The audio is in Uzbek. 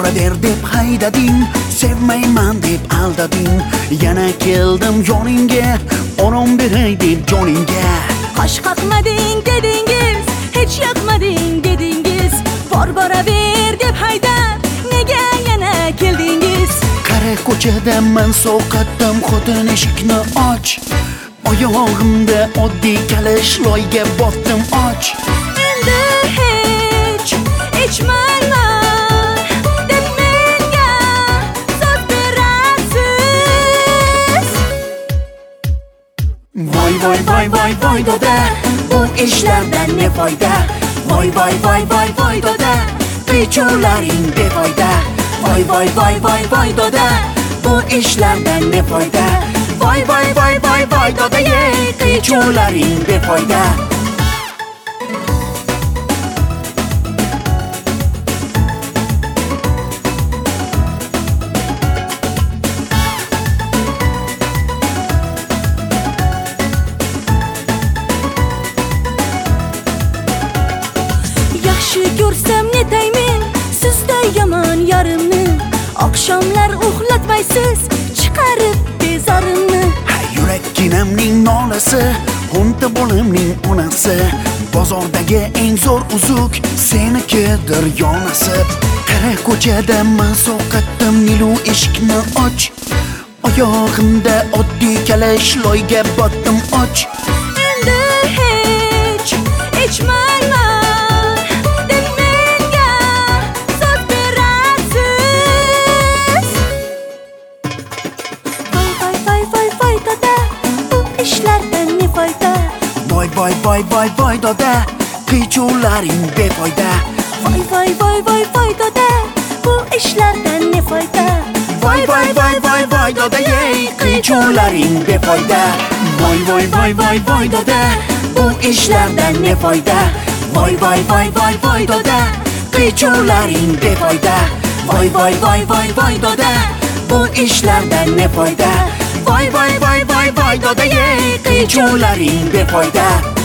Boraver deb haydading, sevmayman deb aldading. Yana keldim yoningga, onam beray deb joningga. Qosh qoqmading dedingiz, hech yoqmading dedingiz. Boraver deb haydab, nega yana keldingiz? Qara ko'chada men sovqatdim, xotin eshikni och. Oyog'imda oddiy kalish loyga botdim och. Endi hech ichmayman deb menga so'z berasiz. Voy voy voy voy voy doda, bu ishlardan ne foyda? Voy voy voy voy voy doda, qichuvlaring befoyda. Voy voy voy voy voy doda, bu ishlardan ne foyda? Voy voy voy voy voy doda, qichuvlaring befoyda. Yaxshi ko'rsam netaymen sizda yomon yarimni. Oqshomlar uxlatmaysiz, chiqarib bezarimni. Yurakkinamning nolasi, o'nta bo'limning onasi. Bozordagi eng zo'r uzuk senikidir yonasib. Qara ko'chada men sovqatdim, nilu eshikni och. Oyog'imda oddiy kalish loyga botdim och. Endi hech ichmayman deb menga so'z berasiz. Voy voy voy voy voy doda, bu ishlardan ne foyda? Voy voy voy voy voy doda, qichuvlaring befoyda. Voy voy voy voy voy doda, bu ishlardan ne foyda? Voy voy voy voy voy doda, qichuvlaring befoyda. Voy voy voy voy voy doda, bu ishlardan ne foyda? Voy voy voy voy voy doda, qichuvlaring befoyda. Voy voy voy voy voy doda, bu ishlardan ne foyda? Voy voy voy voy voy doda, qichuvlaring befoyda.